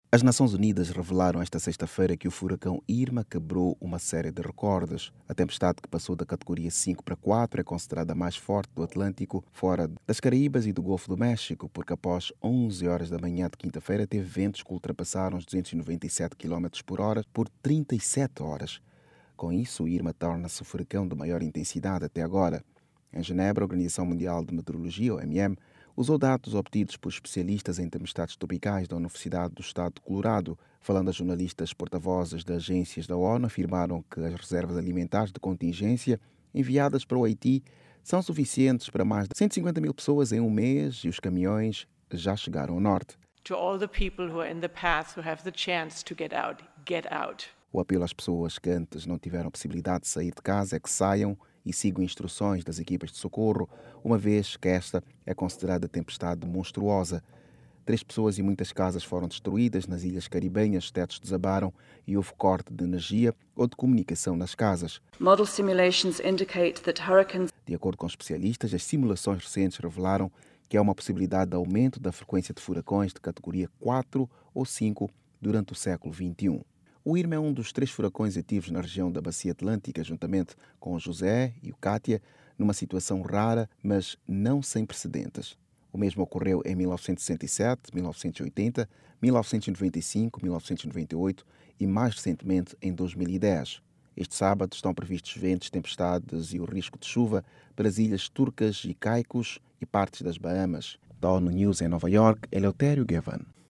As Nações Unidas revelaram esta sexta-feira que o furacão Irma quebrou uma série de recordes. A tempestade, que passou da categoria 5 para 4, é considerada a mais forte do Atlântico, fora das Caraíbas e do Golfo do México, porque após 11 horas da manhã de quinta-feira teve ventos que ultrapassaram os 297 km por hora por 37 horas. Com isso, o Irma torna-se o furacão de maior intensidade até agora. Em Genebra, a Organização Mundial de Meteorologia, OMM, usou dados obtidos por especialistas em tempestades tropicais da Universidade do Estado de Colorado. Falando a jornalistas porta-vozes de agências da ONU, afirmaram que as reservas alimentares de contingência enviadas para o Haiti são suficientes para mais de 150 mil pessoas em um mês e os caminhões já chegaram ao norte. To all the people who are in the path who have the chance to get out. O apelo às pessoas que antes não tiveram a possibilidade de sair de casa é que saiam e sigam instruções das equipas de socorro, uma vez que esta é considerada tempestade monstruosa. 3 pessoas e muitas casas foram destruídas nas ilhas caribenhas, tetos desabaram e houve corte de energia ou de comunicação nas casas. Model simulations indicate that hurricanes... De acordo com especialistas, as simulações recentes revelaram que há uma possibilidade de aumento da frequência de furacões de categoria 4 ou 5 durante o século XXI. O Irma é um dos 3 furacões ativos na região da Bacia Atlântica, juntamente com o José e o Cátia, numa situação rara, mas não sem precedentes. O mesmo ocorreu em 1967, 1980, 1995, 1998 e, mais recentemente, em 2010. Este sábado estão previstos ventos, tempestades e o risco de chuva para as ilhas Turcas e Caicos e partes das Bahamas. Da ONU News em Nova York, Eleutério Gavan.